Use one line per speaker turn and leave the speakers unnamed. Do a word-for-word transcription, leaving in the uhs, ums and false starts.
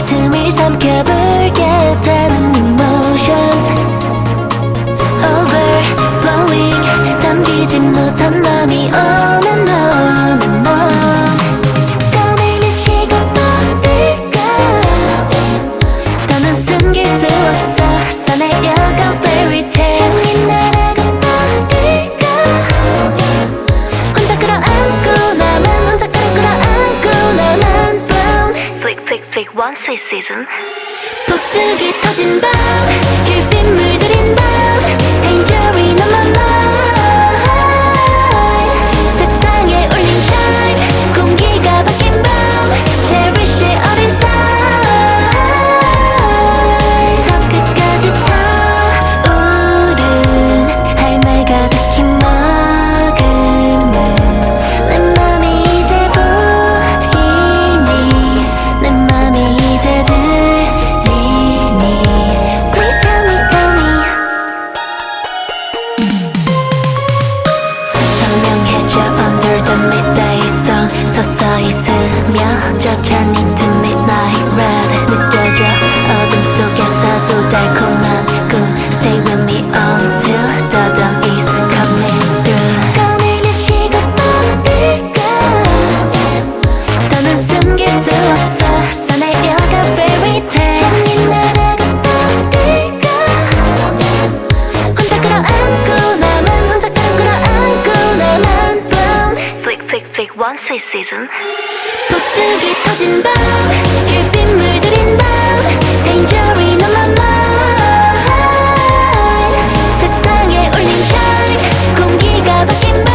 숨을 삼켜볼겠다는 emotions overflowing 담기지 못한 맘이 on and on and on 꺼내는 시간 버릴까 더는 숨길 수 없어 써내려간 fairy tale 향이 날아가 버릴까 혼자 끌어안고 나만 혼자 끌어안고 나만 brown flick flick flick one sweet season 폭죽이 터진 밤 귤빛 물들인 밤 Tangerine on my mind 세상에 울린 chime 공기가 바뀐 밤 Cherish it all inside 더 끝까지 타오른 할 말 가득히 머금은 내 맘이 이제 보이니 내 맘이 이제 들리니 Please tell me tell me 선명해져 under the midday sun 서서히 스며져 turning to midnight red 느껴져 어둠 속에서도 달콤한 꿈 Stay with me until the dawn is coming through 꺼내는 시간 버릴까 더는 숨길 수 없어 써내려간 fairy tale 향이 날아가 버릴까 혼자 끌어안고 나만 혼자 끌어 끌어안고 나만 brown flick flick flick one sweet season 폭죽이 터진 밤 귤빛 물들인 밤 Tangerine on my mind 세상에 울린 chime 공기가 바뀐 밤